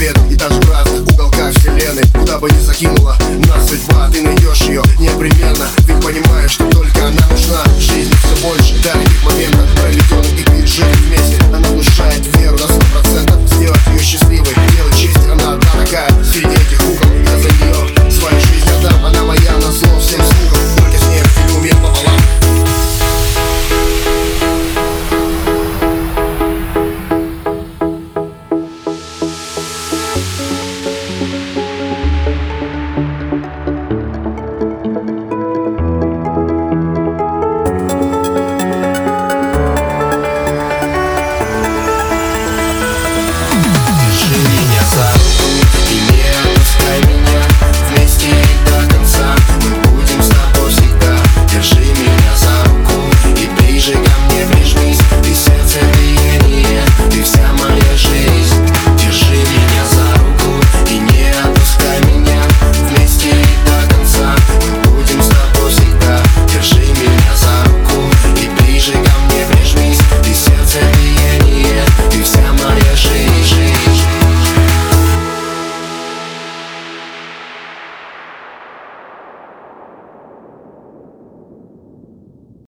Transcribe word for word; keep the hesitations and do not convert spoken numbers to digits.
ответ. И даже в разных уголках вселенной, куда бы ни закинула нас судьба, ты найдешь ее непременно. Ведь понимаешь, что только она нужна. Жизнь все больше дорогих моментов, проведенных и пережитых вместе. Она внушает веру на сто процентов, сделать ее счастливой.